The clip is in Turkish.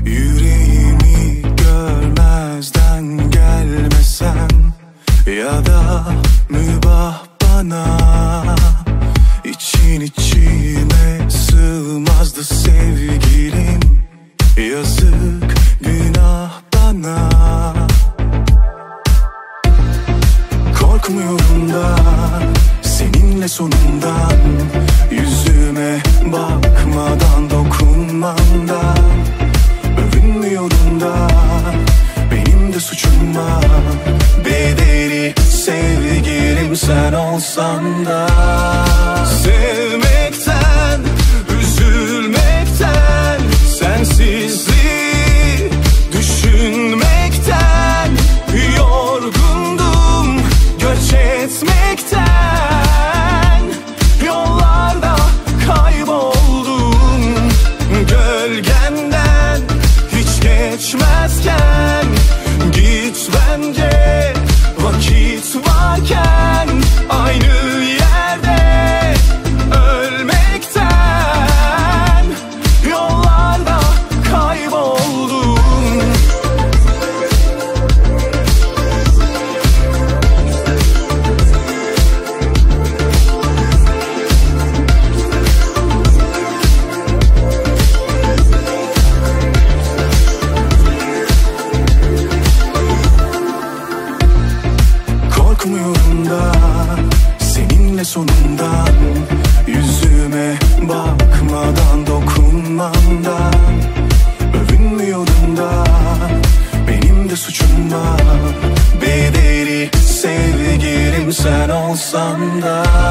Yüreğimi görmezden gelmesen, ya da mübah bana. İçin içime sığmazdı sevgilim, yazık günah bana. Korkmuyorum da seninle sonundan, yüzüme bakmadan, dokunmandan. Övünmüyorum da benim de suçum var. Bedeli sevgilim sen olsan da. Sevmekten, üzülmekten, sensizliği düşünmekten yorgundum, göç etmekten. Yollarda kayboldum, gölgenden hiç geçmezken. Git bence vakit varken, aynı yerde ölmekten. Yollarda kayboldum. Korkmuyorum da seninle sonundan, yüzüme bakmadan, dokunmandan. Övünmüyorum da benim de suçum var. Bedeli sevgilim sen olsan da.